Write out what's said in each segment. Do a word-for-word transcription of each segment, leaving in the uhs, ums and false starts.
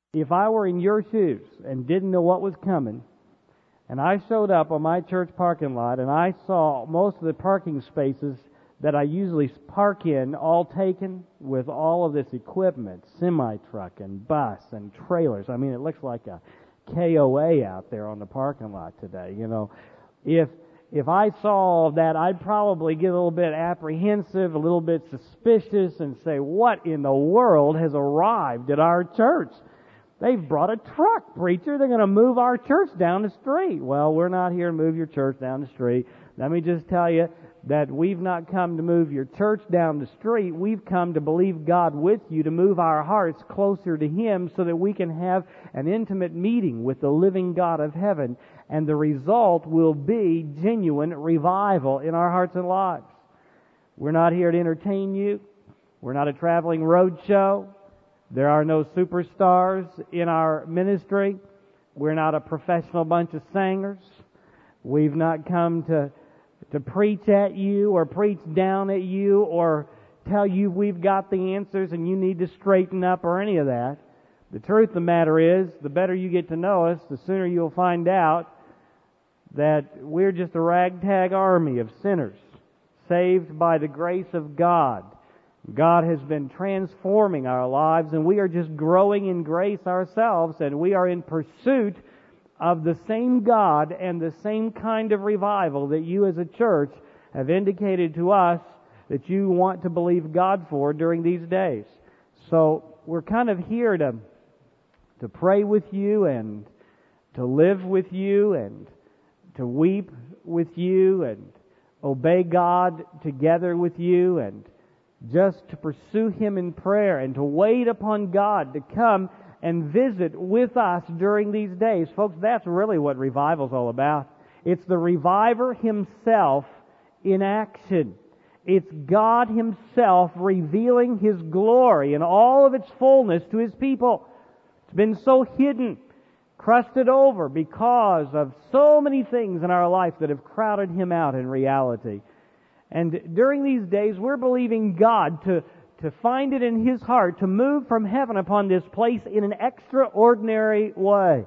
If I were in your shoes and didn't know what was coming, and I showed up on my church parking lot and I saw most of the parking spaces that I usually park in all taken with all of this equipment, semi-truck and bus and trailers. I mean, it looks like a K O A out there on the parking lot today, you know. If if I saw all of that, I'd probably get a little bit apprehensive, a little bit suspicious, and say, what in the world has arrived at our church? They've brought a truck, preacher. They're going to move our church down the street. Well, we're not here to move your church down the street. Let me just tell you that we've not come to move your church down the street. We've come to believe God with you, to move our hearts closer to Him so that we can have an intimate meeting with the living God of heaven. And the result will be genuine revival in our hearts and lives. We're not here to entertain you. We're not a traveling road show. There are no superstars in our ministry. We're not a professional bunch of singers. We've not come to to preach at you or preach down at you or tell you we've got the answers and you need to straighten up or any of that. The truth of the matter is, the better you get to know us, the sooner you'll find out that we're just a ragtag army of sinners saved by the grace of God. God has been transforming our lives, and we are just growing in grace ourselves, and we are in pursuit of the same God and the same kind of revival that you as a church have indicated to us that you want to believe God for during these days. So we're kind of here to to pray with you and to live with you and to weep with you and obey God together with you and just to pursue Him in prayer and to wait upon God to come and visit with us during these days. Folks, that's really what revival's all about. It's the reviver Himself in action. It's God Himself revealing His glory in all of its fullness to His people. It's been so hidden, crusted over because of so many things in our life that have crowded Him out in reality. And during these days, we're believing God to to find it in His heart to move from heaven upon this place in an extraordinary way.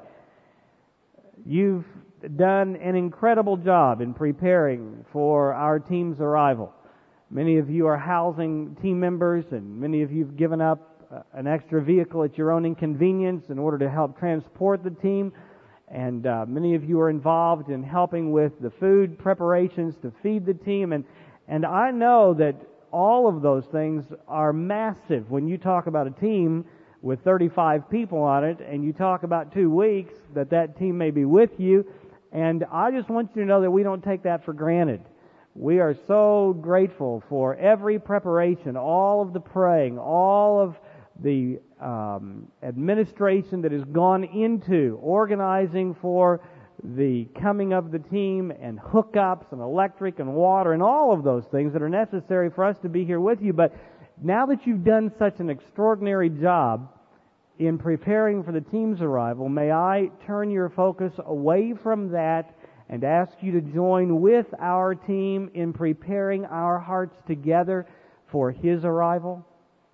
You've done an incredible job in preparing for our team's arrival. Many of you are housing team members, and many of you have given up an extra vehicle at your own inconvenience in order to help transport the team. And uh, many of you are involved in helping with the food preparations to feed the team. And, and I know that all of those things are massive. When you talk about a team with thirty-five people on it, and you talk about two weeks that that team may be with you, and I just want you to know that we don't take that for granted. We are so grateful for every preparation, all of the praying, all of the um, administration that has gone into organizing for the coming of the team and hookups and electric and water and all of those things that are necessary for us to be here with you. But now that you've done such an extraordinary job in preparing for the team's arrival, may I turn your focus away from that and ask you to join with our team in preparing our hearts together for His arrival?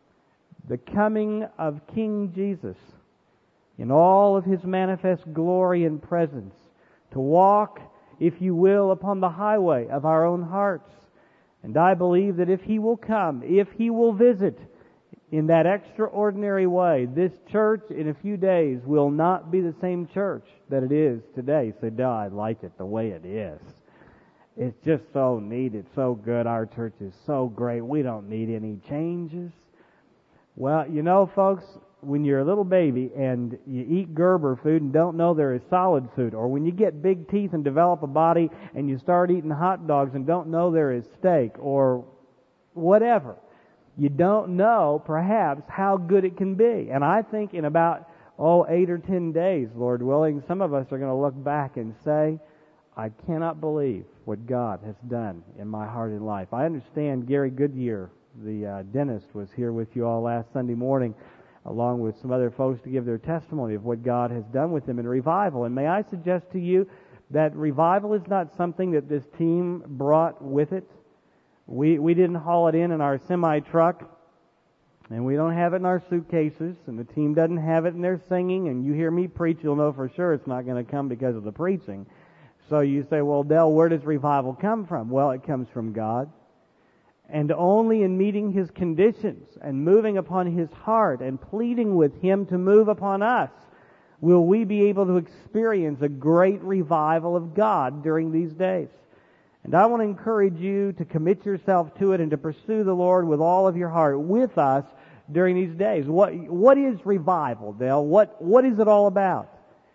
The coming of King Jesus in all of His manifest glory and presence, to walk, if you will, upon the highway of our own hearts. And I believe that if He will come, if He will visit in that extraordinary way, this church in a few days will not be the same church that it is today. So, no, I like it the way it is. It's just so neat. It's so good. Our church is so great. We don't need any changes. Well, you know, folks, when you're a little baby and you eat Gerber food and don't know there is solid food, or when you get big teeth and develop a body and you start eating hot dogs and don't know there is steak, or whatever, you don't know, perhaps, how good it can be. And I think in about, oh, eight or ten days, Lord willing, some of us are going to look back and say, I cannot believe what God has done in my heart and life. I understand Gary Goodyear, the uh, dentist, was here with you all last Sunday morning, along with some other folks, to give their testimony of what God has done with them in revival. And may I suggest to you that revival is not something that this team brought with it. We we didn't haul it in in our semi-truck. And we don't have it in our suitcases, and the team doesn't have it in their singing, and you hear me preach, you'll know for sure it's not going to come because of the preaching. So you say, well, Del, where does revival come from? Well, it comes from God. And only in meeting His conditions and moving upon His heart and pleading with Him to move upon us will we be able to experience a great revival of God during these days. And I want to encourage you to commit yourself to it and to pursue the Lord with all of your heart with us during these days. What what is revival, Dale? What what is it all about?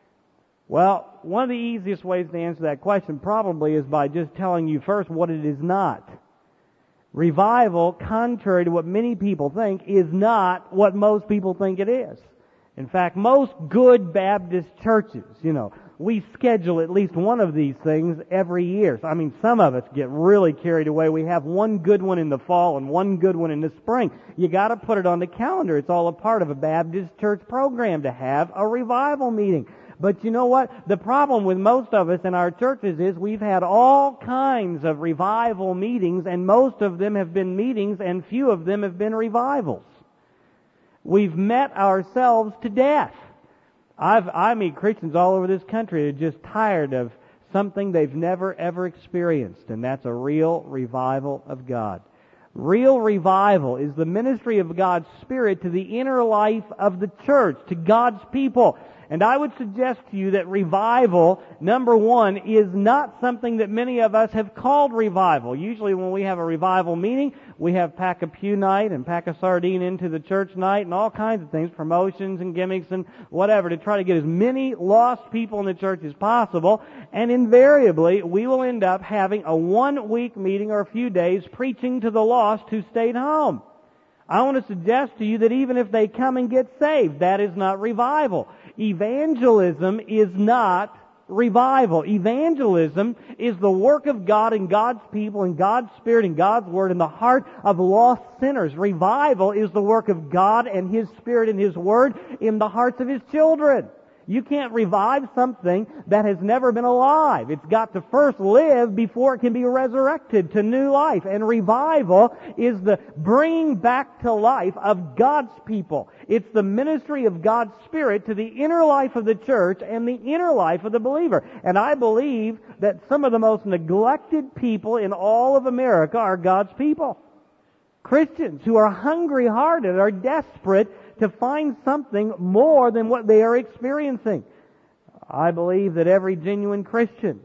Well, one of the easiest ways to answer that question probably is by just telling you first what it is not. Revival, contrary to what many people think, is not what most people think it is. In fact, most good Baptist churches, you know, we schedule at least one of these things every year. I mean, some of us get really carried away. We have one good one in the fall and one good one in the spring. You got to put it on the calendar. It's all a part of a Baptist church program to have a revival meeting. But you know what? The problem with most of us in our churches is we've had all kinds of revival meetings, and most of them have been meetings, and few of them have been revivals. We've met ourselves to death. I've, I meet Christians all over this country that are just tired of something they've never ever experienced, and that's a real revival of God. Real revival is the ministry of God's Spirit to the inner life of the church, to God's people. And I would suggest to you that revival, number one, is not something that many of us have called revival. Usually when we have a revival meeting, we have pack a pew night and pack a sardine into the church night and all kinds of things, promotions and gimmicks and whatever, to try to get as many lost people in the church as possible. And invariably, we will end up having a one-week meeting or a few days preaching to the lost who stayed home. I want to suggest to you that even if they come and get saved, that is not revival. Evangelism is not revival. Evangelism is the work of God and God's people and God's Spirit and God's Word in the heart of lost sinners. Revival is the work of God and His Spirit and His Word in the hearts of His children. You can't revive something that has never been alive. It's got to first live before it can be resurrected to new life. And revival is the bringing back to life of God's people. It's the ministry of God's Spirit to the inner life of the church and the inner life of the believer. And I believe that some of the most neglected people in all of America are God's people. Christians who are hungry-hearted, are desperate to find something more than what they are experiencing. I believe that every genuine Christian,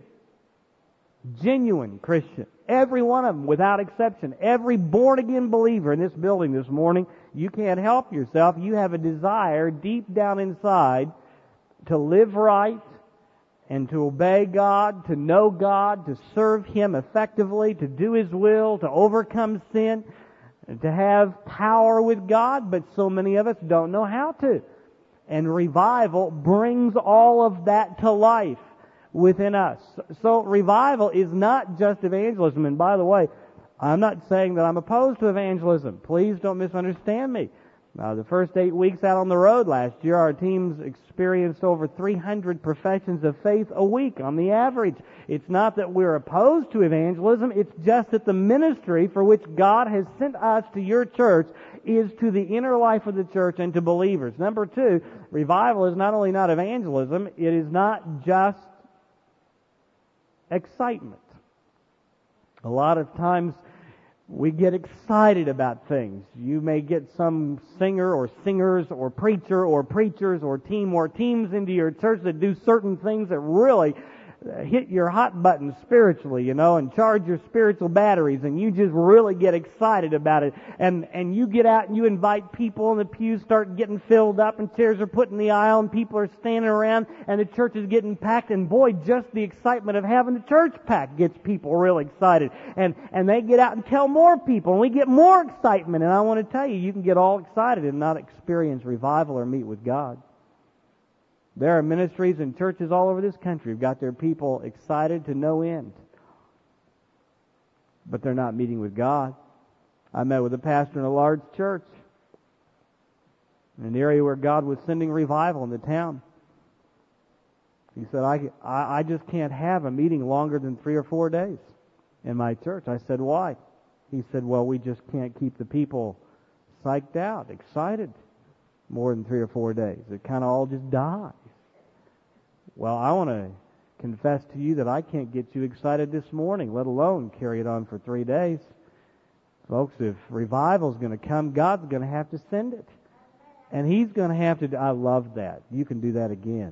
genuine Christian, every one of them without exception, every born-again believer in this building this morning, you can't help yourself. You have a desire deep down inside to live right and to obey God, to know God, to serve Him effectively, to do His will, to overcome sin, to have power with God, but so many of us don't know how to. And revival brings all of that to life within us. So revival is not just evangelism. And by the way, I'm not saying that I'm opposed to evangelism. Please don't misunderstand me. Uh, the first eight weeks out on the road last year, our teams experienced over three hundred professions of faith a week on the average. It's not that we're opposed to evangelism, it's just that the ministry for which God has sent us to your church is to the inner life of the church and to believers. Number two, revival is not only not evangelism, it is not just excitement. A lot of times we get excited about things. You may get some singer or singers or preacher or preachers or team or teams into your church that do certain things that really hit your hot button spiritually, you know, and charge your spiritual batteries, and you just really get excited about it. And and you get out and you invite people, and the pews start getting filled up, and chairs are put in the aisle, and people are standing around, and the church is getting packed. And boy, just the excitement of having the church packed gets people real excited. And and they get out and tell more people, and we get more excitement. And I want to tell you, you can get all excited and not experience revival or meet with God. There are ministries and churches all over this country who've got their people excited to no end, but they're not meeting with God. I met with a pastor in a large church in an area where God was sending revival in the town. He said, I, I, I just can't have a meeting longer than three or four days in my church. I said, why? He said, well, we just can't keep the people psyched out, excited more than three or four days. It kind of all just dies. Well, I want to confess to you that I can't get you excited this morning, let alone carry it on for three days. Folks, if revival's going to come, God's going to have to send it. And He's going to have to... I love that. You can do that again.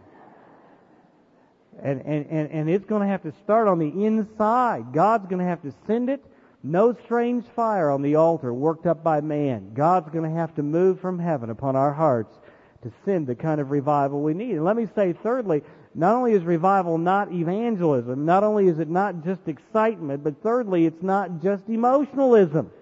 And, and, and, and it's going to have to start on the inside. God's going to have to send it. No strange fire on the altar worked up by man. God's going to have to move from heaven upon our hearts to send the kind of revival we need. And let me say, thirdly, not only is revival not evangelism, not only is it not just excitement, but thirdly, it's not just emotionalism.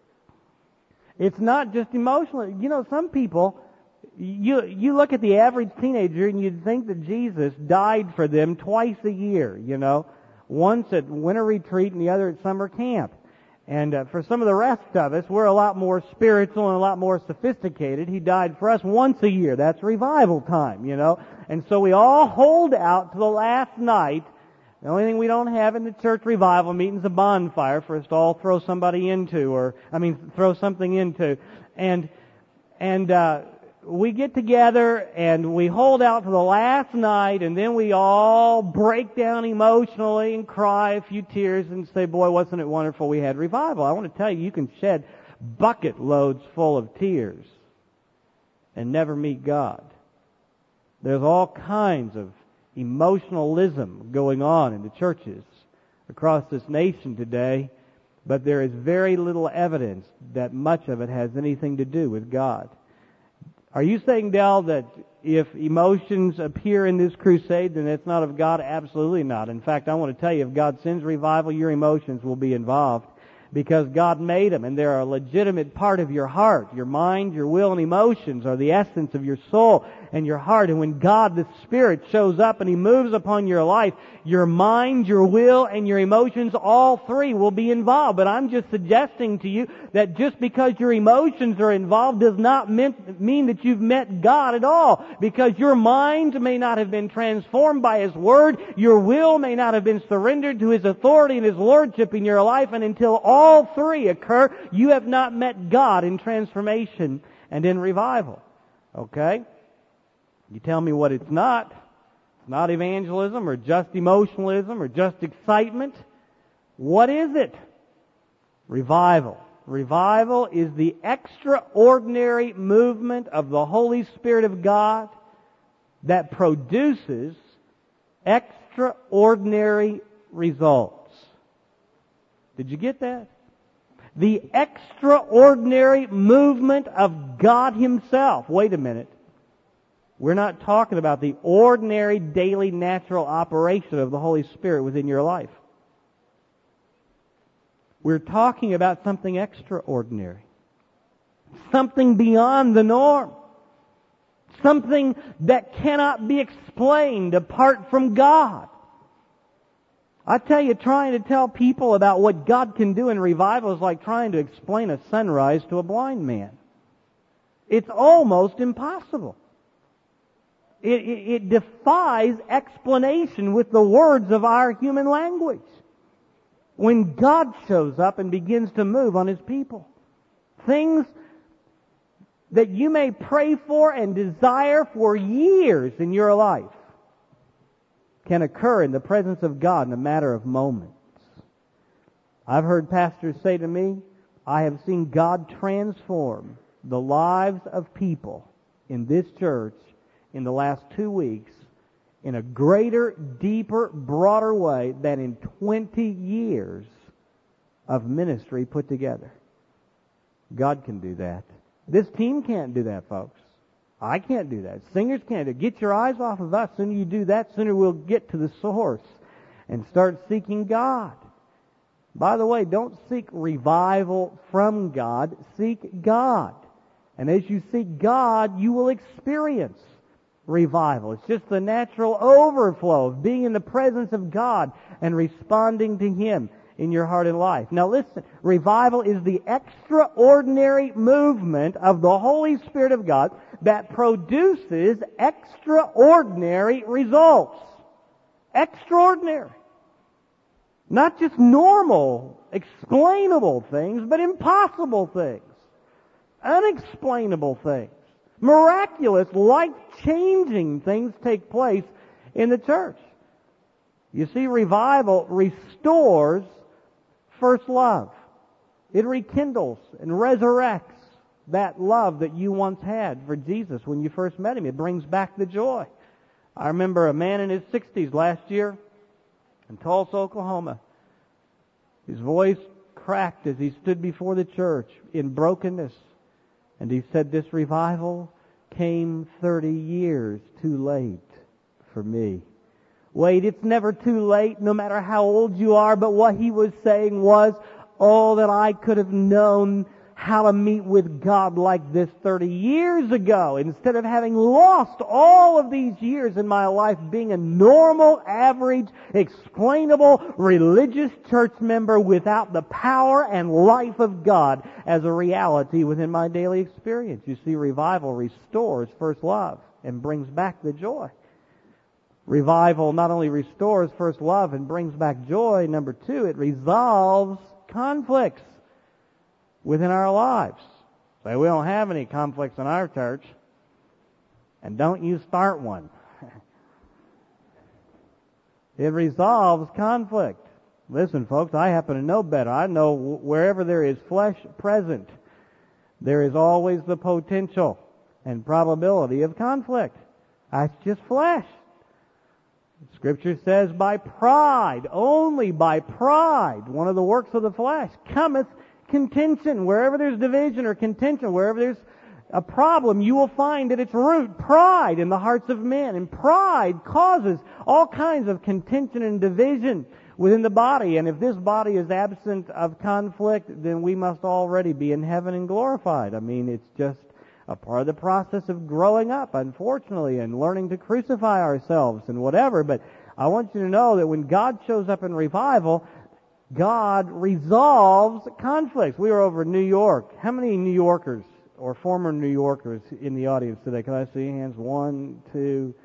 It's not just emotional. You know, some people, you you look at the average teenager and you'd think that Jesus died for them twice a year, you know, once at winter retreat and the other at summer camp. And uh, for some of the rest of us, we're a lot more spiritual and a lot more sophisticated. He died for us once a year. That's revival time, you know. And so we all hold out to the last night. The only thing we don't have in the church revival meeting is a bonfire for us to all throw somebody into, or, I mean, throw something into. And, and, uh, we get together and we hold out to the last night, and then we all break down emotionally and cry a few tears and say, boy, wasn't it wonderful we had revival. I want to tell you, you can shed bucket loads full of tears and never meet God. There's all kinds of emotionalism going on in the churches across this nation today, but there is very little evidence that much of it has anything to do with God. Are you saying, Del, that if emotions appear in this crusade, then it's not of God? Absolutely not. In fact, I want to tell you, if God sends revival, your emotions will be involved, because God made them, and they're a legitimate part of your heart. Your mind, your will, and emotions are the essence of your soul and your heart. And when God, the Spirit, shows up and He moves upon your life, your mind, your will, and your emotions, all three will be involved. But I'm just suggesting to you that just because your emotions are involved does not mean that you've met God at all. Because your mind may not have been transformed by His Word, your will may not have been surrendered to His authority and His Lordship in your life, and until all three occur, you have not met God in transformation and in revival. Okay? You tell me what it's not. It's not evangelism or just emotionalism or just excitement. What is it? Revival. Revival is the extraordinary movement of the Holy Spirit of God that produces extraordinary results. Did you get that? The extraordinary movement of God Himself. Wait a minute. We're not talking about the ordinary, daily, natural operation of the Holy Spirit within your life. We're talking about something extraordinary. Something beyond the norm. Something that cannot be explained apart from God. I tell you, trying to tell people about what God can do in revival is like trying to explain a sunrise to a blind man. It's almost impossible. It, it, it defies explanation with the words of our human language. When God shows up and begins to move on His people, things that you may pray for and desire for years in your life can occur in the presence of God in a matter of moments. I've heard pastors say to me, I have seen God transform the lives of people in this church in the last two weeks in a greater, deeper, broader way than in twenty years of ministry put together. God can do that. This team can't do that, folks. I can't do that. Singers can't do it. Get your eyes off of us. The sooner you do that, sooner we'll get to the source and start seeking God. By the way, don't seek revival from God. Seek God. And as you seek God, you will experience revival. It's just the natural overflow of being in the presence of God and responding to Him in your heart and life. Now listen, revival is the extraordinary movement of the Holy Spirit of God that produces extraordinary results. Extraordinary. Not just normal, explainable things, but impossible things. unexplainable things, miraculous, life-changing things take place in the church. You see, revival restores first love. It rekindles and resurrects that love that you once had for Jesus when you first met Him. It brings back the joy. I remember a man in his sixties last year in Tulsa, Oklahoma. His voice cracked as he stood before the church in brokenness. And he said, this revival came thirty years too late for me. Wait, it's never too late, no matter how old you are. But what he was saying was, oh, that I could have known how to meet with God like this thirty years ago, instead of having lost all of these years in my life being a normal, average, explainable, religious church member without the power and life of God as a reality within my daily experience. You see, revival restores first love and brings back the joy. Revival not only restores first love and brings back joy, number two, it resolves conflicts within our lives. Say, we don't have any conflicts in our church, and don't you start one. It resolves conflict. Listen, folks, I happen to know better. I know wherever there is flesh present, there is always the potential and probability of conflict. That's just flesh. Scripture says, by pride, only by pride, one of the works of the flesh, cometh contention. Wherever there's division or contention, wherever there's a problem, you will find at its root pride in the hearts of men. And pride causes all kinds of contention and division within the body. And if this body is absent of conflict, then we must already be in heaven and glorified. I mean, it's just a part of the process of growing up, unfortunately, and learning to crucify ourselves and whatever. But I want you to know that when God shows up in revival, God resolves conflicts. We were over in New York. How many New Yorkers or former New Yorkers in the audience today? Can I see hands? One, two,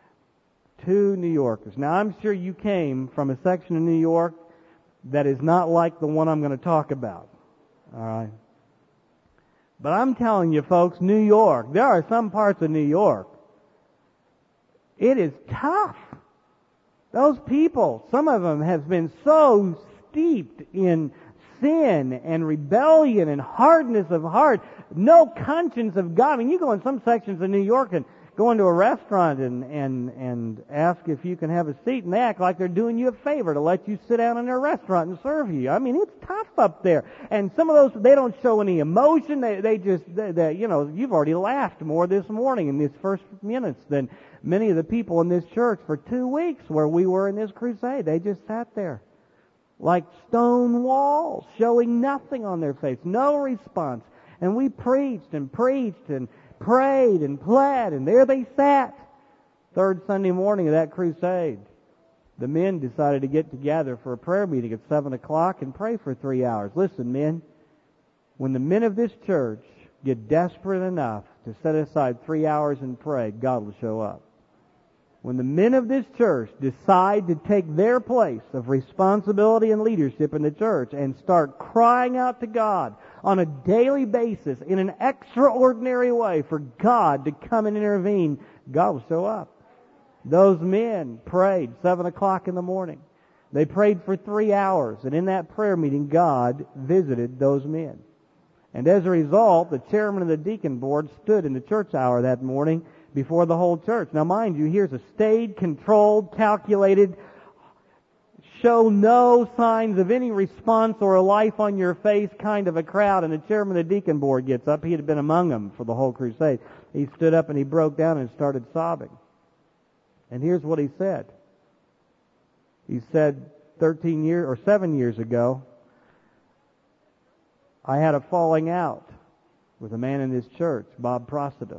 two New Yorkers. Now, I'm sure you came from a section of New York that is not like the one I'm going to talk about. All right. But I'm telling you, folks, New York, there are some parts of New York. It is tough. Those people, some of them have been so steeped in sin and rebellion and hardness of heart, no conscience of God. I mean, you go in some sections of New York and go into a restaurant and, and, and ask if you can have a seat, and they act like they're doing you a favor to let you sit down in their restaurant and serve you. I mean, it's tough up there. And some of those, they don't show any emotion. They, they just, they, they, you know, you've already laughed more this morning in these first minutes than many of the people in this church for two weeks where we were in this crusade. They just sat there like stone walls, showing nothing on their face, no response. And we preached and preached and prayed and pled, and there they sat. Third Sunday morning of that crusade, the men decided to get together for a prayer meeting at seven o'clock and pray for three hours. Listen, men, when the men of this church get desperate enough to set aside three hours and pray, God will show up. When the men of this church decide to take their place of responsibility and leadership in the church and start crying out to God on a daily basis in an extraordinary way for God to come and intervene, God will show up. Those men prayed seven o'clock in the morning. They prayed for three hours, and in that prayer meeting, God visited those men. And as a result, the chairman of the deacon board stood in the church hour that morning before the whole church. Now, mind you, here's a staid, controlled, calculated, show no signs of any response or a life on your face kind of a crowd, and the chairman of the deacon board gets up. He had been among them for the whole crusade. He stood up and he broke down and started sobbing. And here's what he said. He said, thirteen years or seven years ago, I had a falling out with a man in this church, Bob Procida.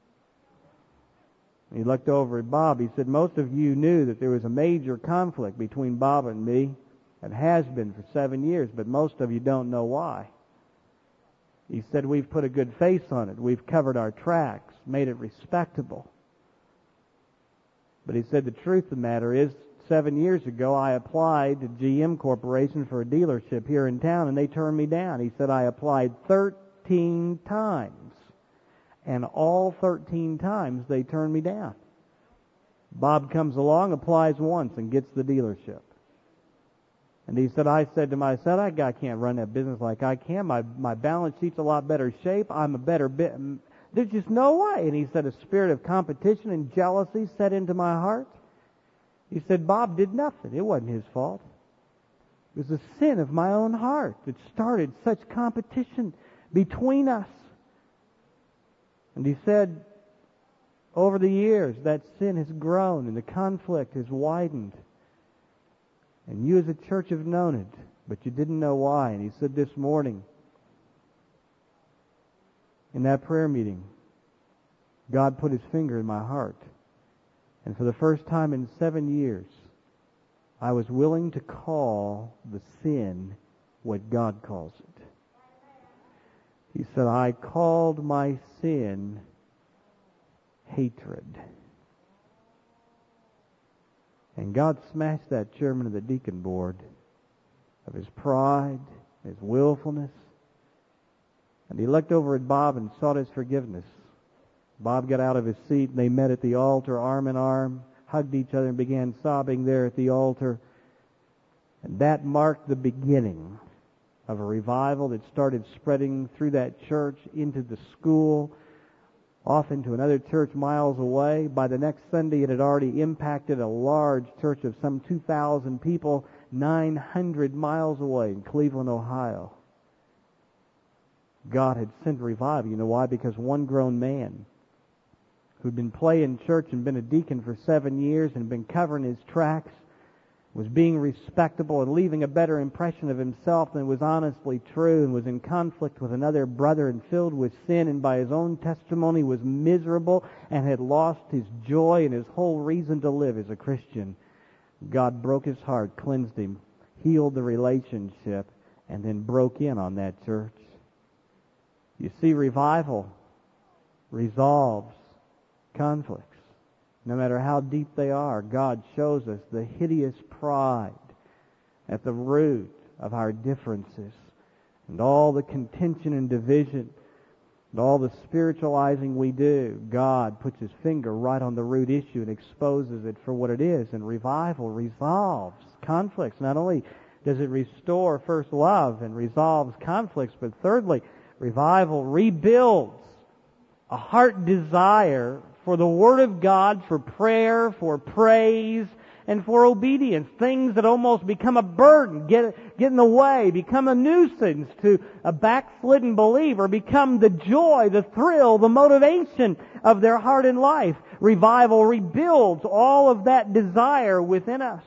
He looked over at Bob. He said, most of you knew that there was a major conflict between Bob and me. It has been for seven years, but most of you don't know why. He said, we've put a good face on it. We've covered our tracks, made it respectable. But he said, the truth of the matter is, seven years ago, I applied to G M Corporation for a dealership here in town, and they turned me down. He said, I applied thirteen thirteen times. And all thirteen times they turned me down. Bob comes along, applies once, and gets the dealership. And he said, I said to myself, I I can't run that business like I can. My my balance sheet's a lot better shape. I'm a better bit. There's just no way. And he said, a spirit of competition and jealousy set into my heart. He said, Bob did nothing. It wasn't his fault. It was the sin of my own heart that started such competition between us. And he said, over the years, that sin has grown and the conflict has widened. And you as a church have known it, but you didn't know why. And he said this morning, in that prayer meeting, God put His finger in my heart. And for the first time in seven years, I was willing to call the sin what God calls it. He said, I called my sin hatred. And God smashed that chairman of the deacon board of his pride, his willfulness. And he looked over at Bob and sought his forgiveness. Bob got out of his seat and they met at the altar arm in arm, hugged each other and began sobbing there at the altar. And that marked the beginning of a revival that started spreading through that church into the school, off into another church miles away. By the next Sunday, it had already impacted a large church of some two thousand people, nine hundred miles away in Cleveland, Ohio. God had sent revival. You know why? Because one grown man who'd been playing church and been a deacon for seven years and been covering his tracks was being respectable and leaving a better impression of himself than was honestly true, and was in conflict with another brother and filled with sin, and by his own testimony was miserable and had lost his joy and his whole reason to live as a Christian. God broke his heart, cleansed him, healed the relationship, and then broke in on that church. You see, revival resolves conflicts. No matter how deep they are, God shows us the hideous pride at the root of our differences, and all the contention and division, and all the spiritualizing we do. God puts His finger right on the root issue and exposes it for what it is. And revival resolves conflicts. Not only does it restore first love and resolves conflicts, but thirdly, revival rebuilds a heart desire for the Word of God, for prayer, for praise, and for obedience. Things that almost become a burden, get, get in the way, become a nuisance to a backslidden believer, become the joy, the thrill, the motivation of their heart and life. Revival rebuilds all of that desire within us.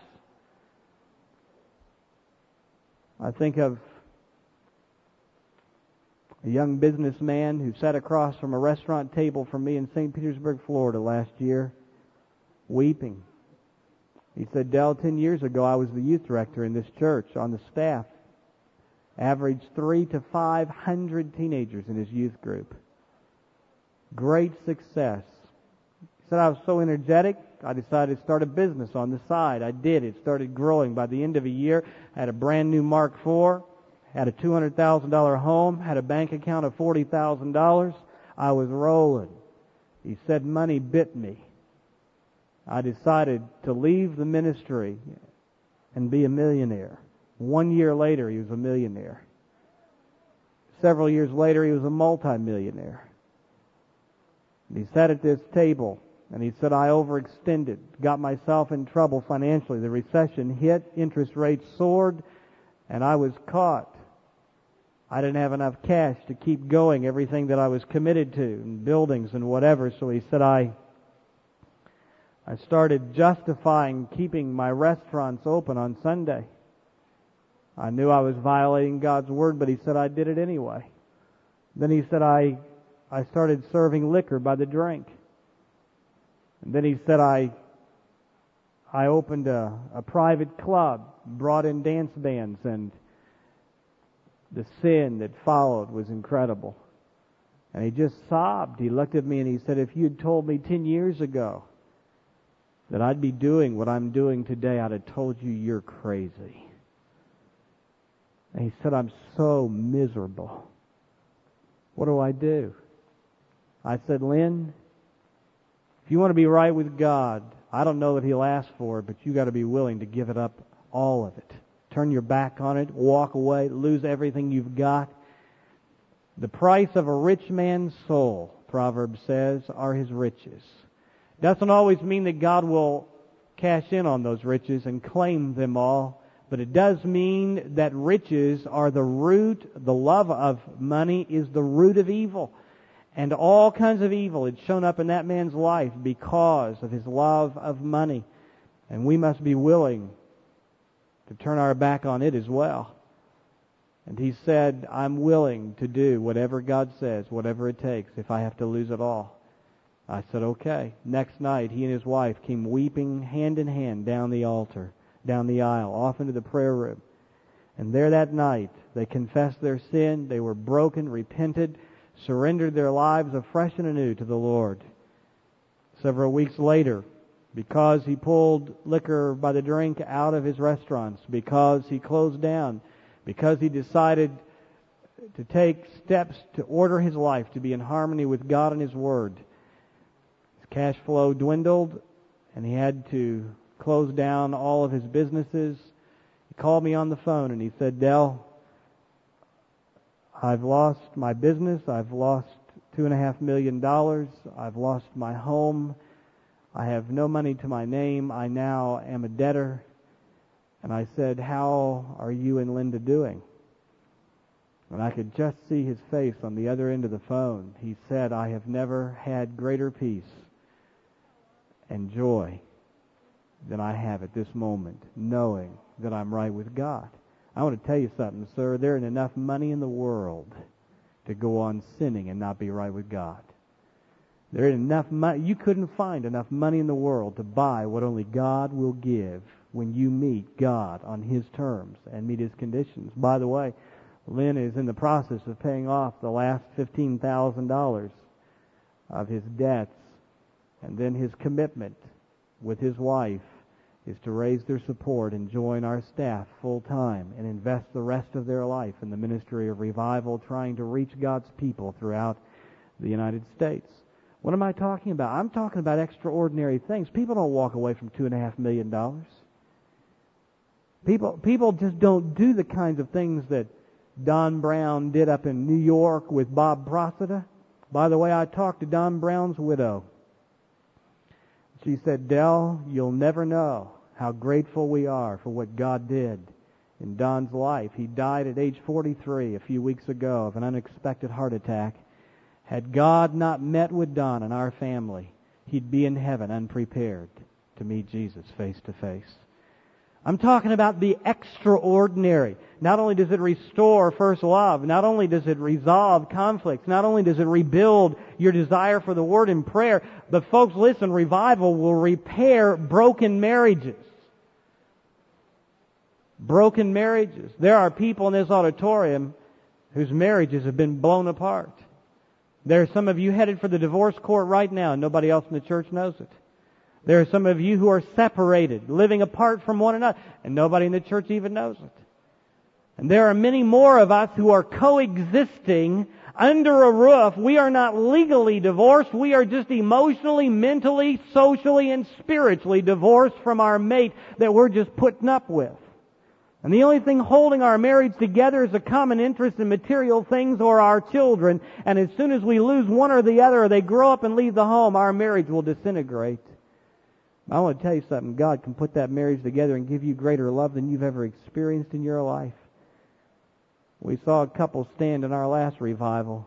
I think of a young businessman who sat across from a restaurant table from me in Saint Petersburg, Florida last year, weeping. He said, Del, ten years ago I was the youth director in this church on the staff. Averaged three to five hundred teenagers in his youth group. Great success. He said, I was so energetic, I decided to start a business on the side. I did. It started growing. By the end of a year, I had a brand new Mark four. Had a two hundred thousand dollars home, had a bank account of forty thousand dollars. I was rolling. He said money bit me. I decided to leave the ministry and be a millionaire. One year later, he was a millionaire. Several years later, he was a multimillionaire. And he sat at this table, and he said, I overextended, got myself in trouble financially. The recession hit, interest rates soared, and I was caught. I didn't have enough cash to keep going everything that I was committed to, and buildings and whatever. So he said, I I started justifying keeping my restaurants open on Sunday. I knew I was violating God's word, but he said I did it anyway. Then he said I I started serving liquor by the drink. And then he said I I opened a, a private club, brought in dance bands, and the sin that followed was incredible. And he just sobbed. He looked at me and he said, if you'd told me ten years ago that I'd be doing what I'm doing today, I'd have told you you're crazy. And he said, I'm so miserable. What do I do? I said, Lynn, if you want to be right with God, I don't know that He'll ask for it, but you got to be willing to give it up, all of it. Turn your back on it, walk away, lose everything you've got. The price of a rich man's soul, Proverbs says, are his riches. Doesn't always mean that God will cash in on those riches and claim them all, but it does mean that riches are the root, the love of money is the root of evil. And all kinds of evil had shown up in that man's life because of his love of money. And we must be willing to turn our back on it as well. And he said, I'm willing to do whatever God says, whatever it takes, if I have to lose it all. I said, okay. Next night, he and his wife came weeping hand in hand down the altar, down the aisle, off into the prayer room. And there that night, they confessed their sin. They were broken, repented, surrendered their lives afresh and anew to the Lord. Several weeks later, because he pulled liquor by the drink out of his restaurants, because he closed down, because he decided to take steps to order his life to be in harmony with God and His Word, his cash flow dwindled and he had to close down all of his businesses. He called me on the phone and he said, Del, I've lost my business. I've lost two and a half million dollars. I've lost my home. I have no money to my name. I now am a debtor. And I said, how are you and Linda doing? And I could just see his face on the other end of the phone. He said, I have never had greater peace and joy than I have at this moment, knowing that I'm right with God. I want to tell you something, sir. There isn't enough money in the world to go on sinning and not be right with God. There isn't enough money. You couldn't find enough money in the world to buy what only God will give when you meet God on His terms and meet His conditions. By the way, Lynn is in the process of paying off the last fifteen thousand dollars of his debts, and then his commitment with his wife is to raise their support and join our staff full time and invest the rest of their life in the ministry of revival, trying to reach God's people throughout the United States. What am I talking about? I'm talking about extraordinary things. People don't walk away from two and a half million dollars. People, people just don't do the kinds of things that Don Brown did up in New York with Bob Procida. By the way, I talked to Don Brown's widow. She said, Del, you'll never know how grateful we are for what God did in Don's life. He died at age forty-three a few weeks ago of an unexpected heart attack. Had God not met with Don and our family, he'd be in heaven unprepared to meet Jesus face to face. I'm talking about the extraordinary. Not only does it restore first love, not only does it resolve conflicts, not only does it rebuild your desire for the Word and prayer, but folks, listen, revival will repair broken marriages. Broken marriages. There are people in this auditorium whose marriages have been blown apart. There are some of you headed for the divorce court right now, and nobody else in the church knows it. There are some of you who are separated, living apart from one another, and nobody in the church even knows it. And there are many more of us who are coexisting under a roof. We are not legally divorced. We are just emotionally, mentally, socially, and spiritually divorced from our mate that we're just putting up with. And the only thing holding our marriage together is a common interest in material things or our children. And as soon as we lose one or the other, or they grow up and leave the home, our marriage will disintegrate. I want to tell you something. God can put that marriage together and give you greater love than you've ever experienced in your life. We saw a couple stand in our last revival,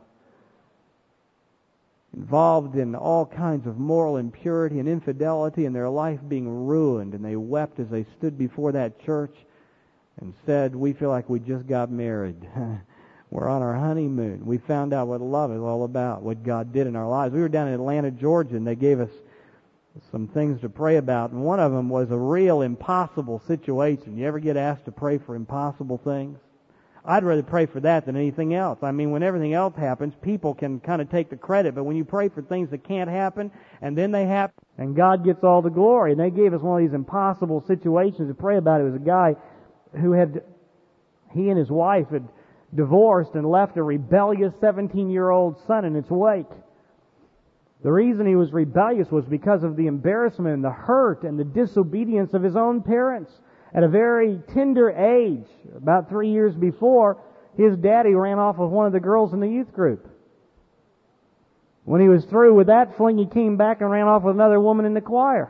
involved in all kinds of moral impurity and infidelity, and their life being ruined. And they wept as they stood before that church and said, we feel like we just got married. We're on our honeymoon. We found out what love is all about, what God did in our lives. We were down in Atlanta, Georgia, and they gave us some things to pray about, and one of them was a real impossible situation. You ever get asked to pray for impossible things? I'd rather pray for that than anything else. I mean, when everything else happens, people can kind of take the credit, but when you pray for things that can't happen, and then they happen, and God gets all the glory. And they gave us one of these impossible situations to pray about. It was a guy who had, he and his wife had divorced and left a rebellious seventeen-year-old son in its wake. The reason he was rebellious was because of the embarrassment and the hurt and the disobedience of his own parents. At a very tender age, about three years before, his daddy ran off with one of the girls in the youth group. When he was through with that fling, he came back and ran off with another woman in the choir.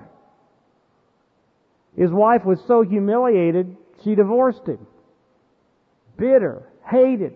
His wife was so humiliated, she divorced him. Bitter, hated.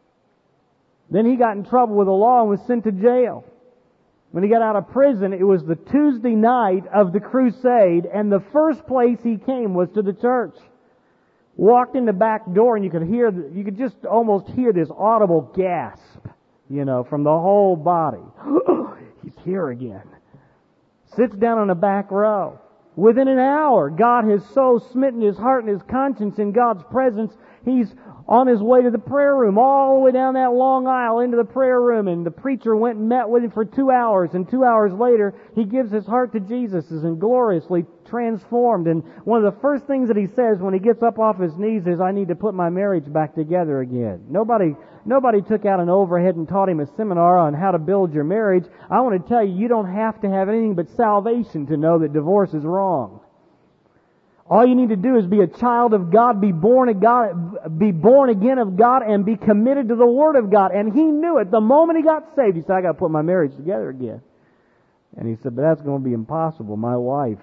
Then he got in trouble with the law and was sent to jail. When he got out of prison, it was the Tuesday night of the crusade, and the first place he came was to the church. Walked in the back door, and you could hear, you could just almost hear this audible gasp, you know, from the whole body. He's here again. Sits down on the back row. Within an hour, God has so smitten his heart and his conscience in God's presence, he's on his way to the prayer room, all the way down that long aisle into the prayer room, and the preacher went and met with him for two hours, and two hours later, he gives his heart to Jesus, and gloriously transformed. And one of the first things that he says when he gets up off his knees is, I need to put my marriage back together again. Nobody, nobody took out an overhead and taught him a seminar on how to build your marriage. I want to tell you, you don't have to have anything but salvation to know that divorce is wrong. All you need to do is be a child of God, be born of God, be born again of God, and be committed to the Word of God. And he knew it. The moment he got saved, he said, I got to put my marriage together again. And he said, but that's going to be impossible. My wife,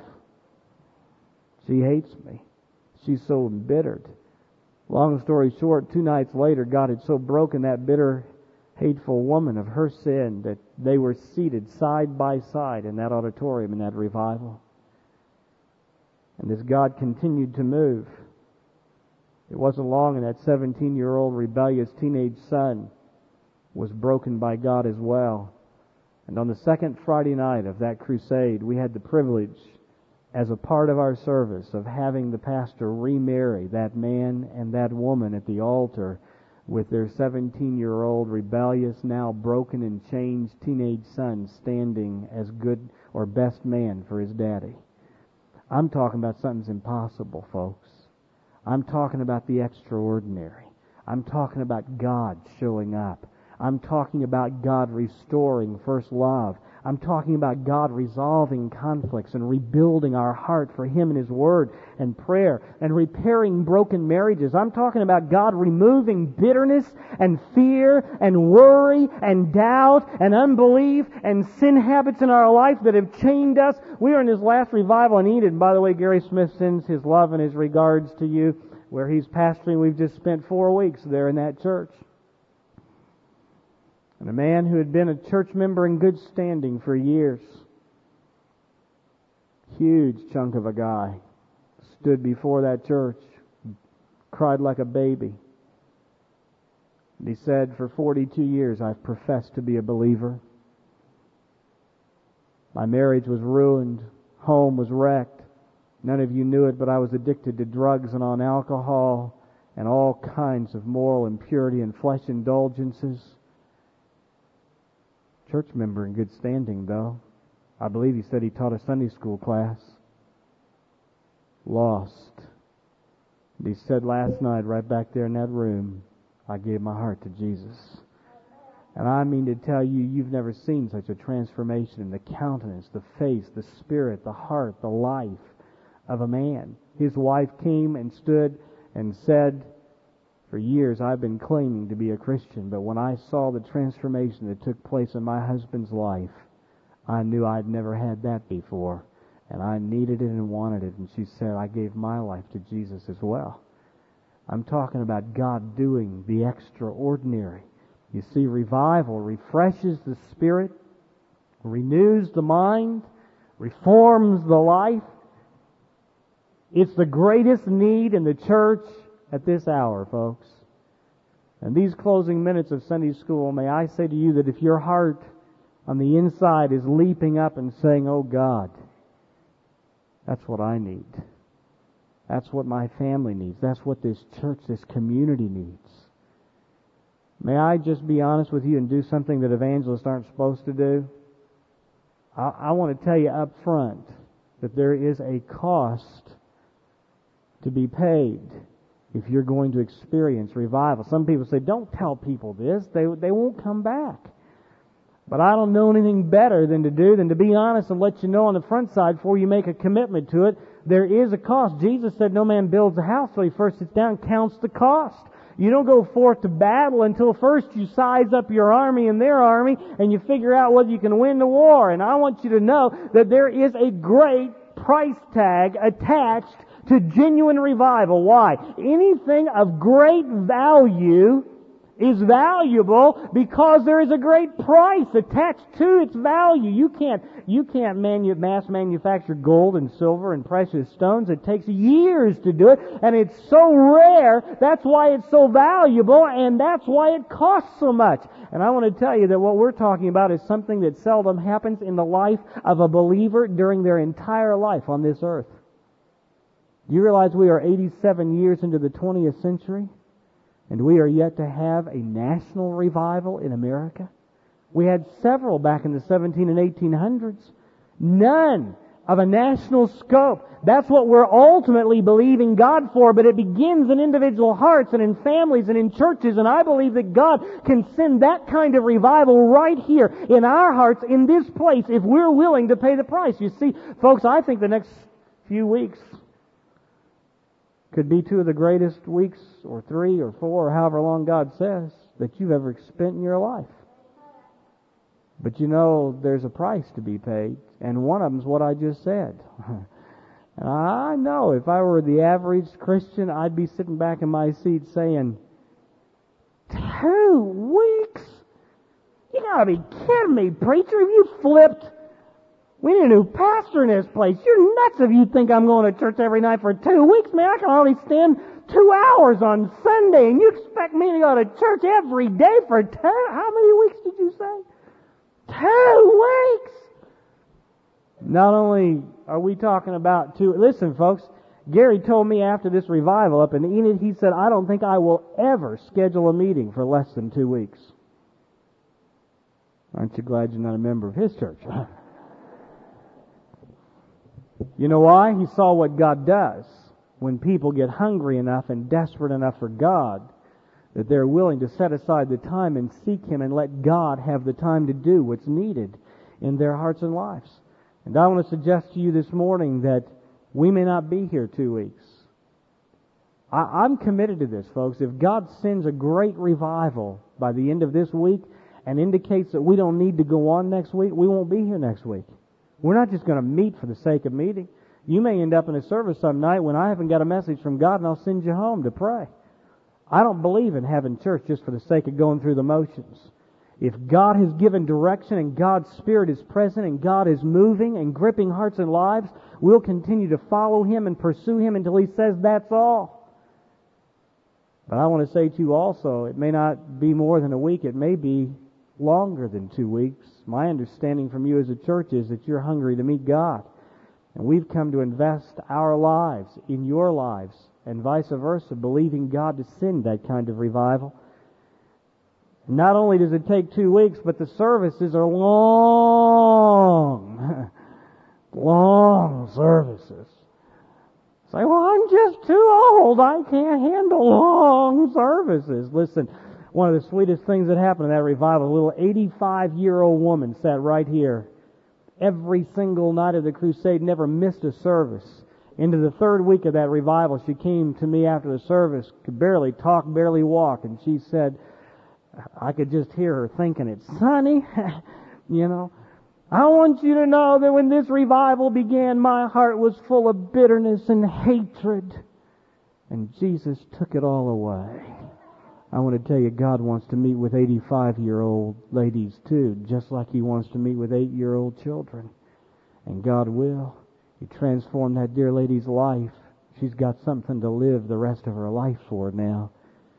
she hates me. She's so embittered. Long story short, two nights later, God had so broken that bitter, hateful woman of her sin that they were seated side by side in that auditorium in that revival. And as God continued to move, it wasn't long and that seventeen-year-old rebellious teenage son was broken by God as well. And on the second Friday night of that crusade, we had the privilege, as a part of our service, of having the pastor remarry that man and that woman at the altar with their seventeen-year-old rebellious, now broken and changed teenage son standing as good or best man for his daddy. I'm talking about something's impossible, folks. I'm talking about the extraordinary. I'm talking about God showing up. I'm talking about God restoring first love. I'm talking about God resolving conflicts and rebuilding our heart for Him and His Word and prayer and repairing broken marriages. I'm talking about God removing bitterness and fear and worry and doubt and unbelief and sin habits in our life that have chained us. We are in His last revival in Eden. By the way, Gary Smith sends his love and his regards to you where he's pastoring. We've just spent four weeks there in that church. And a man who had been a church member in good standing for years, huge chunk of a guy, stood before that church, cried like a baby. And he said, for forty-two years I've professed to be a believer. My marriage was ruined, home was wrecked. None of you knew it, but I was addicted to drugs and on alcohol and all kinds of moral impurity and flesh indulgences. Church member in good standing, though. I believe he said he taught a Sunday school class. Lost. And he said last night, right back there in that room, I gave my heart to Jesus. And I mean to tell you, you've never seen such a transformation in the countenance, the face, the spirit, the heart, the life of a man. His wife came and stood and said, for years I've been claiming to be a Christian, but when I saw the transformation that took place in my husband's life, I knew I'd never had that before, and I needed it and wanted it. And she said, I gave my life to Jesus as well. I'm talking about God doing the extraordinary. You see, revival refreshes the spirit, renews the mind, reforms the life. It's the greatest need in the church at this hour, folks. And these closing minutes of Sunday school, may I say to you that if your heart on the inside is leaping up and saying, oh God, that's what I need. That's what my family needs. That's what this church, this community needs. May I just be honest with you and do something that evangelists aren't supposed to do? I, I want to tell you up front that there is a cost to be paid if you're going to experience revival. Some people say, don't tell people this. They, they won't come back. But I don't know anything better than to do than to be honest and let you know on the front side before you make a commitment to it. There is a cost. Jesus said no man builds a house till he first sits down and counts the cost. You don't go forth to battle until first you size up your army and their army and you figure out whether you can win the war. And I want you to know that there is a great price tag attached to genuine revival. Why? Anything of great value is valuable because there is a great price attached to its value. You can't, you can't manu- mass manufacture gold and silver and precious stones. It takes years to do it, and it's so rare. That's why it's so valuable, and that's why it costs so much. And I want to tell you that what we're talking about is something that seldom happens in the life of a believer during their entire life on this earth. Do you realize we are eighty-seven years into the twentieth century? And we are yet to have a national revival in America? We had several back in the seventeen and eighteen hundreds. None of a national scope. That's what we're ultimately believing God for, but it begins in individual hearts and in families and in churches, and I believe that God can send that kind of revival right here in our hearts, in this place, if we're willing to pay the price. You see, folks, I think the next few weeks could be two of the greatest weeks, or three, or four, or however long God says, that you've ever spent in your life. But you know, there's a price to be paid, and one of them's what I just said. And I know if I were the average Christian, I'd be sitting back in my seat saying, two weeks? You gotta be kidding me, preacher. Have you flipped? We need a new pastor in this place. You're nuts if you think I'm going to church every night for two weeks. Man, I can only stand two hours on Sunday, and you expect me to go to church every day for ten? How many weeks did you say? Two weeks! Not only are we talking about two... Listen, folks, Gary told me after this revival up in Enid, he said, I don't think I will ever schedule a meeting for less than two weeks. Aren't you glad you're not a member of his church? You know why? He saw what God does when people get hungry enough and desperate enough for God that they're willing to set aside the time and seek Him and let God have the time to do what's needed in their hearts and lives. And I want to suggest to you this morning that we may not be here two weeks. I, I'm committed to this, folks. If God sends a great revival by the end of this week and indicates that we don't need to go on next week, we won't be here next week. We're not just going to meet for the sake of meeting. You may end up in a service some night when I haven't got a message from God and I'll send you home to pray. I don't believe in having church just for the sake of going through the motions. If God has given direction and God's Spirit is present and God is moving and gripping hearts and lives, we'll continue to follow Him and pursue Him until He says that's all. But I want to say to you also, it may not be more than a week. It may be longer than two weeks. My understanding from you as a church is that you're hungry to meet God. And we've come to invest our lives in your lives and vice versa, believing God to send that kind of revival. Not only does it take two weeks, but the services are long. Long services. Say, well, I'm just too old. I can't handle long services. Listen, one of the sweetest things that happened in that revival, a little eighty-five-year-old woman sat right here. Every single night of the crusade, never missed a service. Into the third week of that revival, she came to me after the service, could barely talk, barely walk, and she said, I could just hear her thinking it, Sonny, you know, I want you to know that when this revival began, my heart was full of bitterness and hatred, and Jesus took it all away. I want to tell you, God wants to meet with eighty-five-year-old ladies too, just like He wants to meet with eight-year-old children. And God will. He transformed that dear lady's life. She's got something to live the rest of her life for now.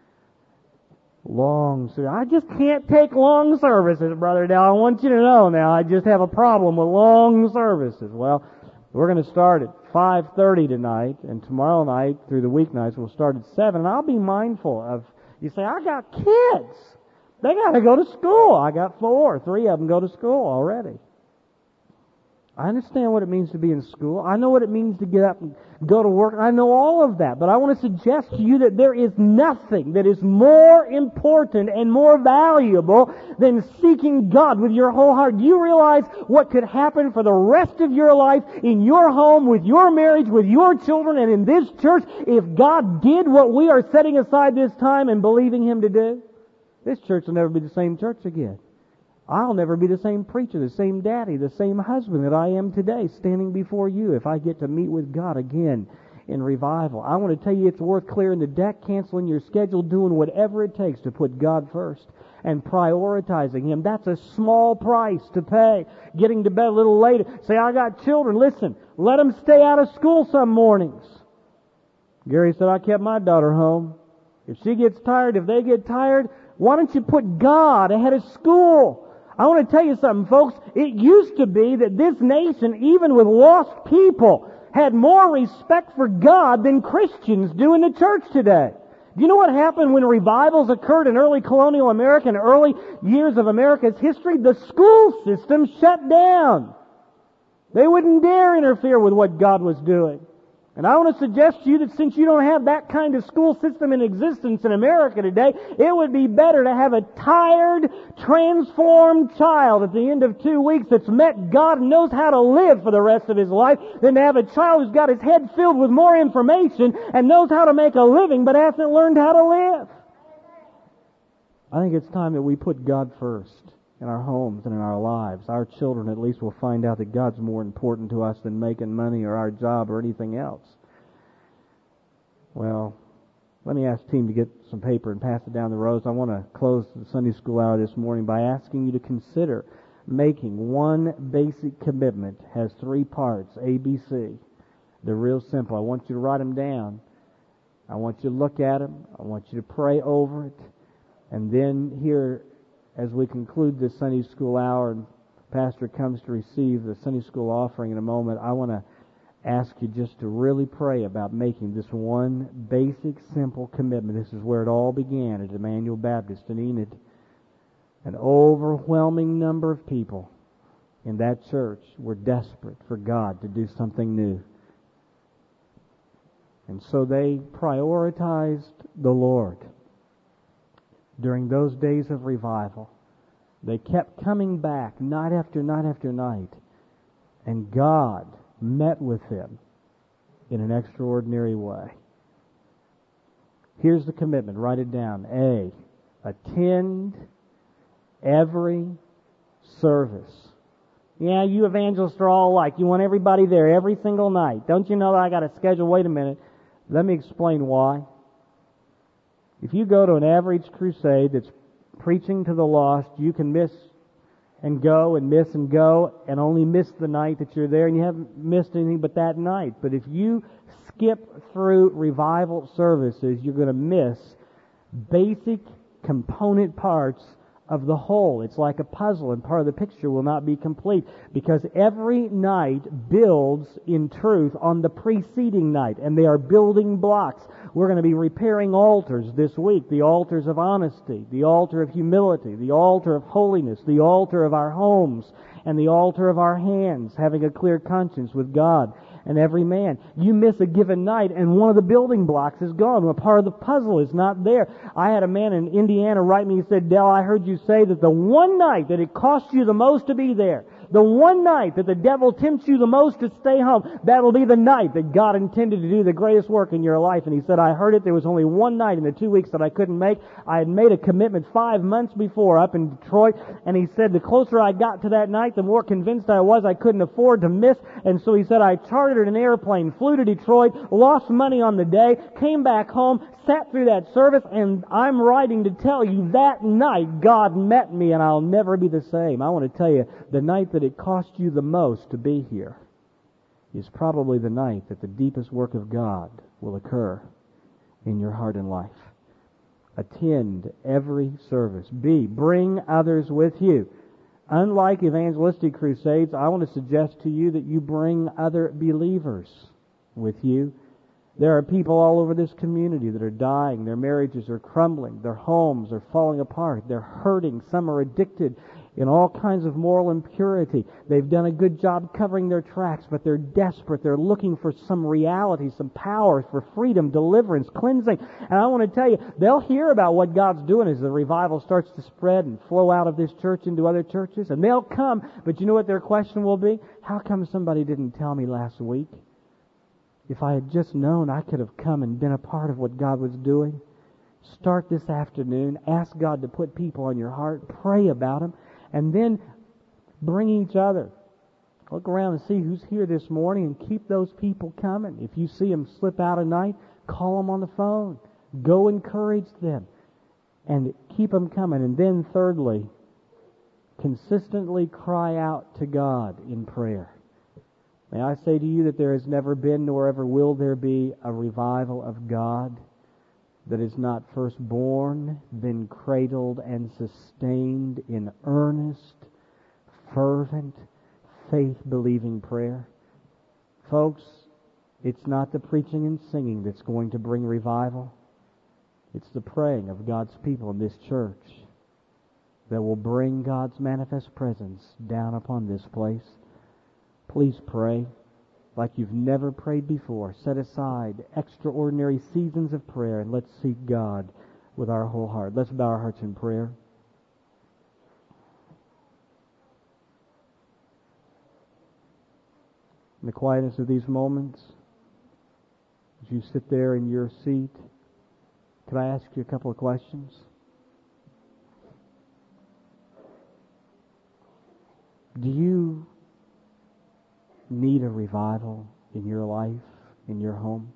Long service. I just can't take long services, Brother Dell. I want you to know now, I just have a problem with long services. Well, we're going to start at five thirty tonight, and tomorrow night, through the weeknights, we'll start at seven. And I'll be mindful of, you say, I got kids. They got to go to school. I got four. Three of them go to school already. I understand what it means to be in school. I know what it means to get up and go to work. I know all of that. But I want to suggest to you that there is nothing that is more important and more valuable than seeking God with your whole heart. Do you realize what could happen for the rest of your life in your home, with your marriage, with your children, and in this church if God did what we are setting aside this time and believing Him to do? This church will never be the same church again. I'll never be the same preacher, the same daddy, the same husband that I am today standing before you if I get to meet with God again in revival. I want to tell you it's worth clearing the deck, canceling your schedule, doing whatever it takes to put God first and prioritizing Him. That's a small price to pay. Getting to bed a little later. Say, I got children. Listen, let them stay out of school some mornings. Gary said, I kept my daughter home. If she gets tired, if they get tired, why don't you put God ahead of school? I want to tell you something, folks. It used to be that this nation, even with lost people, had more respect for God than Christians do in the church today. Do you know what happened when revivals occurred in early colonial America and early years of America's history? The school system shut down. They wouldn't dare interfere with what God was doing. And I want to suggest to you that since you don't have that kind of school system in existence in America today, it would be better to have a tired, transformed child at the end of two weeks that's met God and knows how to live for the rest of his life than to have a child who's got his head filled with more information and knows how to make a living but hasn't learned how to live. I think it's time that we put God first in our homes and in our lives. Our children at least will find out that God's more important to us than making money or our job or anything else. Well, let me ask the team to get some paper and pass it down the rows. I want to close the Sunday school hour this morning by asking you to consider making one basic commitment. It has three parts, A, B, C. They're real simple. I want you to write them down. I want you to look at them. I want you to pray over it. And then here, as we conclude this Sunday school hour and Pastor comes to receive the Sunday school offering in a moment, I want to ask you just to really pray about making this one basic, simple commitment. This is where it all began at Emmanuel Baptist in Enid. An overwhelming number of people in that church were desperate for God to do something new. And so they prioritized the Lord. During those days of revival, they kept coming back night after night after night, and God met with them in an extraordinary way. Here's the commitment. Write it down. A, attend every service. Yeah, you evangelists are all alike. You want everybody there every single night. Don't you know that I got a schedule? Wait a minute. Let me explain why. If you go to an average crusade that's preaching to the lost, you can miss and go and miss and go and only miss the night that you're there, and you haven't missed anything but that night. But if you skip through revival services, you're going to miss basic component parts of the whole. It's like a puzzle, and part of the picture will not be complete because every night builds in truth on the preceding night, and they are building blocks. We're going to be repairing altars this week, the altars of honesty, the altar of humility, the altar of holiness, the altar of our homes, and the altar of our hands, having a clear conscience with God and every man. You miss a given night and one of the building blocks is gone. A part of the puzzle is not there. I had a man in Indiana write me, he said, Del, I heard you say that the one night that it costs you the most to be there, the one night that the devil tempts you the most to stay home, that'll be the night that God intended to do the greatest work in your life. And he said, I heard it. There was only one night in the two weeks that I couldn't make. I had made a commitment five months before up in Detroit. And he said, the closer I got to that night, the more convinced I was I couldn't afford to miss. And so he said, I chartered an airplane, flew to Detroit, lost money on the day, came back home, sat through that service, and I'm writing to tell you that night God met me and I'll never be the same. I want to tell you, the night that it cost you the most to be here is probably the night that the deepest work of God will occur in your heart and life. Attend every service. B, bring others with you. Unlike evangelistic crusades, I want to suggest to you that you bring other believers with you. There are people all over this community that are dying. Their marriages are crumbling. Their homes are falling apart. They're hurting. Some are addicted. in all kinds of moral impurity. They've done a good job covering their tracks, but they're desperate. They're looking for some reality, some power, for freedom, deliverance, cleansing. And I want to tell you, they'll hear about what God's doing as the revival starts to spread and flow out of this church into other churches. And they'll come, but you know what their question will be? How come somebody didn't tell me last week? If I had just known, I could have come and been a part of what God was doing. Start this afternoon. Ask God to put people on your heart. Pray about them. And then bring each other. Look around and see who's here this morning and keep those people coming. If you see them slip out at night, call them on the phone. Go encourage them. And keep them coming. And then thirdly, consistently cry out to God in prayer. May I say to you that there has never been nor ever will there be a revival of God that is not first born, then cradled and sustained in earnest, fervent, faith-believing prayer. Folks, it's not the preaching and singing that's going to bring revival. It's the praying of God's people in this church that will bring God's manifest presence down upon this place. Please pray like you've never prayed before. Set aside extraordinary seasons of prayer and let's seek God with our whole heart. Let's bow our hearts in prayer. In the quietness of these moments, as you sit there in your seat, could I ask you a couple of questions? Do you need a revival in your life, in your home?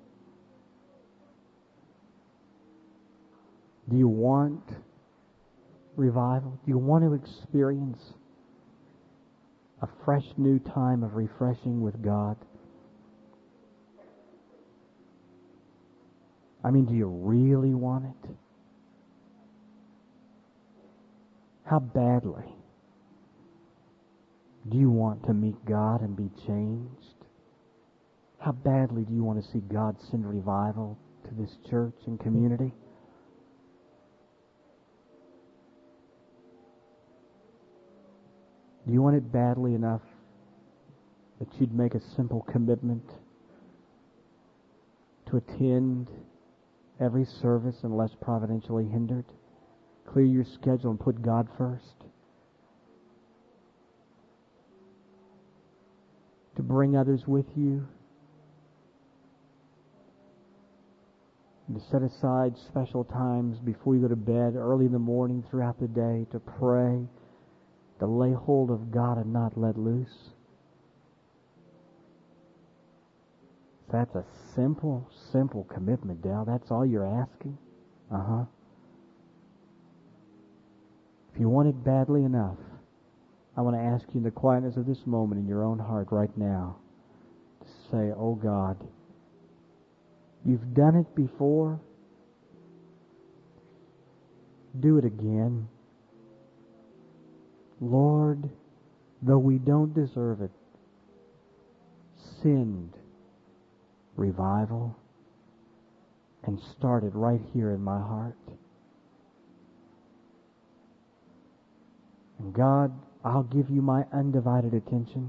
Do you want revival? Do you want to experience a fresh new time of refreshing with God? I mean, do you really want it? How badly do you want to meet God and be changed? How badly do you want to see God send revival to this church and community? Do you want it badly enough that you'd make a simple commitment to attend every service unless providentially hindered? Clear your schedule and put God first? To bring others with you? And to set aside special times before you go to bed, early in the morning, throughout the day, to pray, to lay hold of God and not let loose? That's a simple, simple commitment, Dale. That's all you're asking? Uh-huh. If you want it badly enough, I want to ask you in the quietness of this moment in your own heart right now to say, oh God, you've done it before. Do it again. Lord, though we don't deserve it, send revival and start it right here in my heart. And God, I'll give you my undivided attention.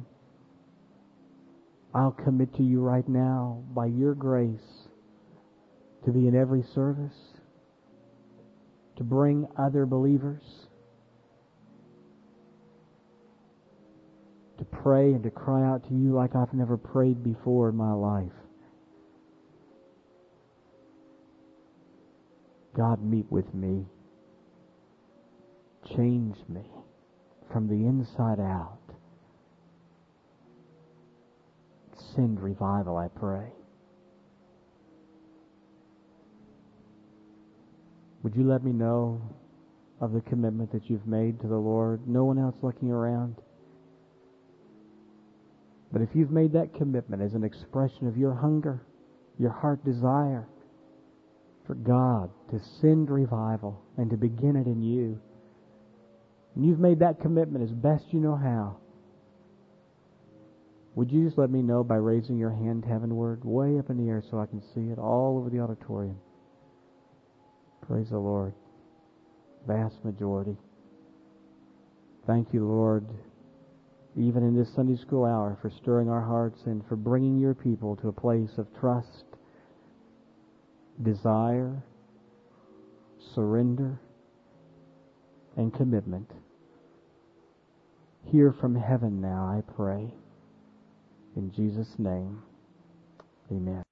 I'll commit to you right now, by your grace, to be in every service, to bring other believers, to pray and to cry out to you like I've never prayed before in my life. God, meet with me. Change me from the inside out. Send revival, I pray. Would you let me know of the commitment that you've made to the Lord? No one else looking around. But if you've made that commitment as an expression of your hunger, your heart desire for God to send revival and to begin it in you, and you've made that commitment as best you know how, would you just let me know by raising your hand heavenward, way up in the air so I can see it all over the auditorium? Praise the Lord. Vast majority. Thank you, Lord, even in this Sunday school hour, for stirring our hearts and for bringing your people to a place of trust, desire, surrender, and commitment. Hear from heaven now, I pray. In Jesus' name, amen.